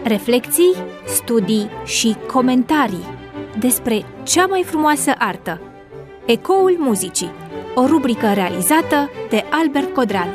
Reflecții, studii și comentarii despre cea mai frumoasă artă. Ecoul muzicii, o rubrică realizată de Albert Codreanu.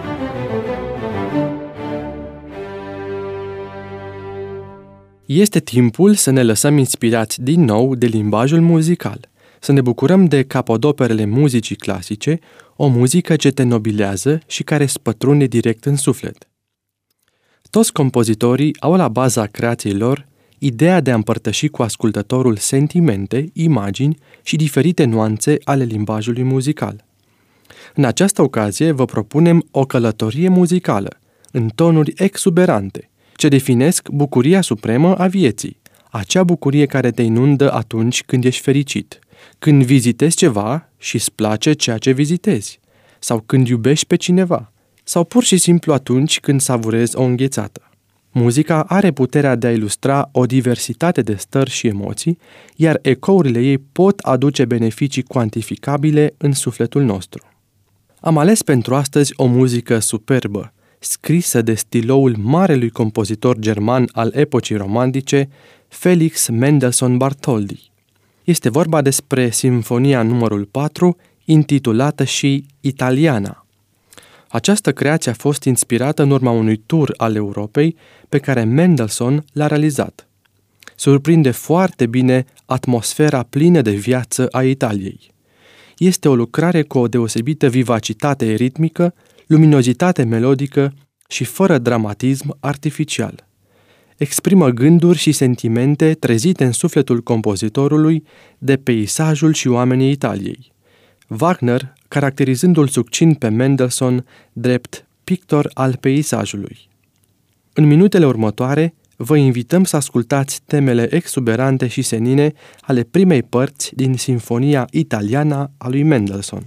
Este timpul să ne lăsăm inspirați din nou de limbajul muzical, să ne bucurăm de capodoperele muzicii clasice, o muzică ce te nobilează și care îți pătrunde direct în suflet. Toți compozitorii au la baza creației lor ideea de a împărtăși cu ascultătorul sentimente, imagini și diferite nuanțe ale limbajului muzical. În această ocazie vă propunem o călătorie muzicală, în tonuri exuberante, ce definesc bucuria supremă a vieții, acea bucurie care te inundă atunci când ești fericit, când vizitezi ceva și îți place ceea ce vizitezi, sau când iubești pe cineva, sau pur și simplu atunci când savurezi o înghețată. Muzica are puterea de a ilustra o diversitate de stări și emoții, iar ecourile ei pot aduce beneficii cuantificabile în sufletul nostru. Am ales pentru astăzi o muzică superbă, scrisă de stiloul marelui compozitor german al epocii romantice, Felix Mendelssohn Bartholdy. Este vorba despre Sinfonia numărul 4, intitulată și Italiana. Această creație a fost inspirată în urma unui tur al Europei pe care Mendelssohn l-a realizat. Surprinde foarte bine atmosfera plină de viață a Italiei. Este o lucrare cu o deosebită vivacitate ritmică, luminozitate melodică și fără dramatism artificial. Exprimă gânduri și sentimente trezite în sufletul compozitorului de peisajul și oamenii Italiei. Wagner caracterizându-l succint pe Mendelssohn drept pictor al peisajului. În minutele următoare, vă invităm să ascultați temele exuberante și senine ale primei părți din Sinfonia Italiana a lui Mendelssohn.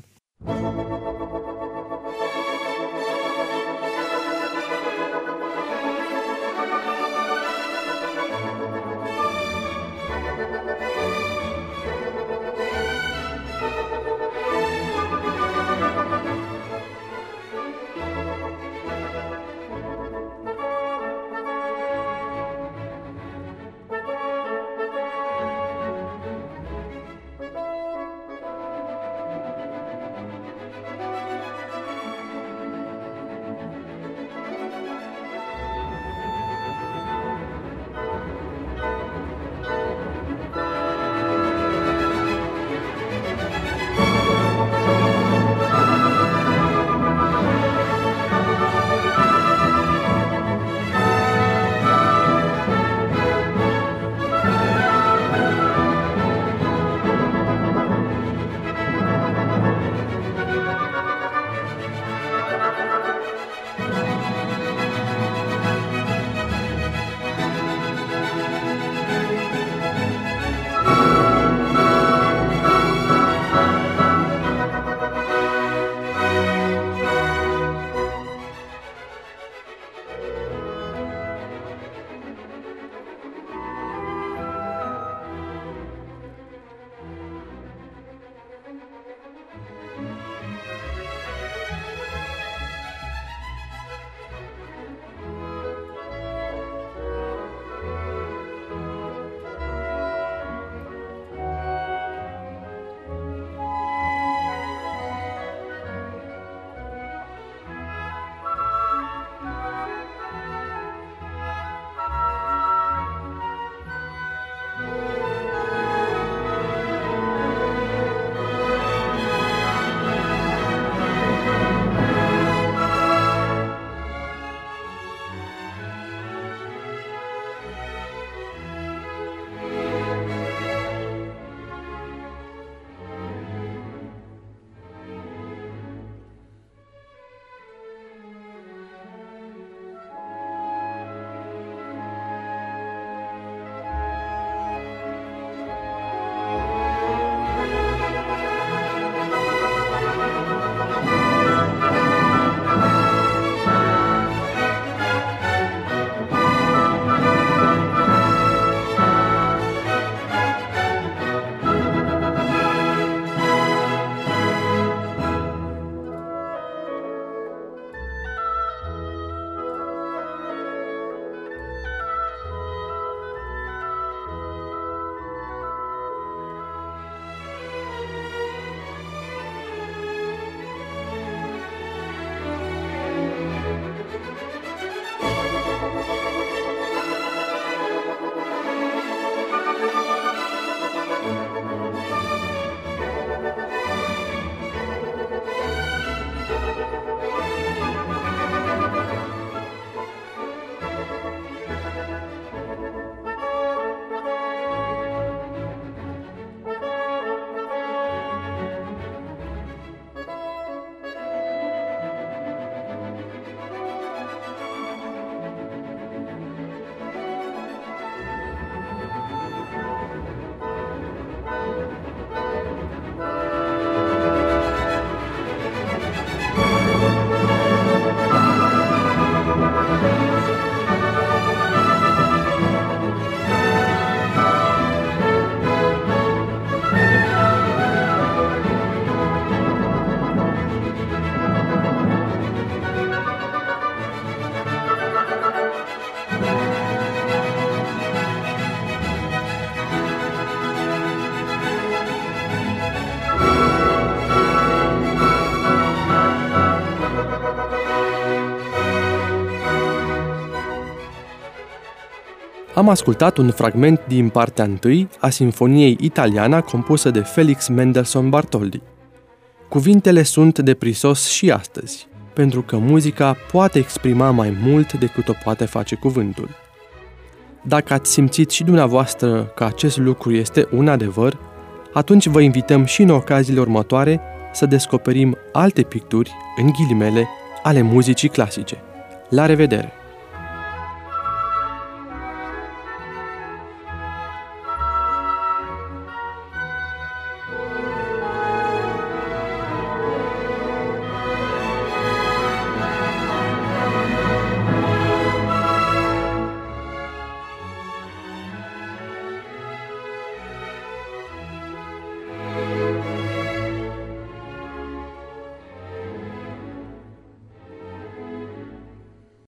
Am ascultat un fragment din partea 1 a Sinfoniei Italiana compusă de Felix Mendelssohn Bartholdy. Cuvintele sunt de prisos și astăzi, pentru că muzica poate exprima mai mult decât o poate face cuvântul. Dacă ați simțit și dumneavoastră că acest lucru este un adevăr, atunci vă invităm și în ocaziile următoare să descoperim alte picturi, în ghilimele, ale muzicii clasice. La revedere!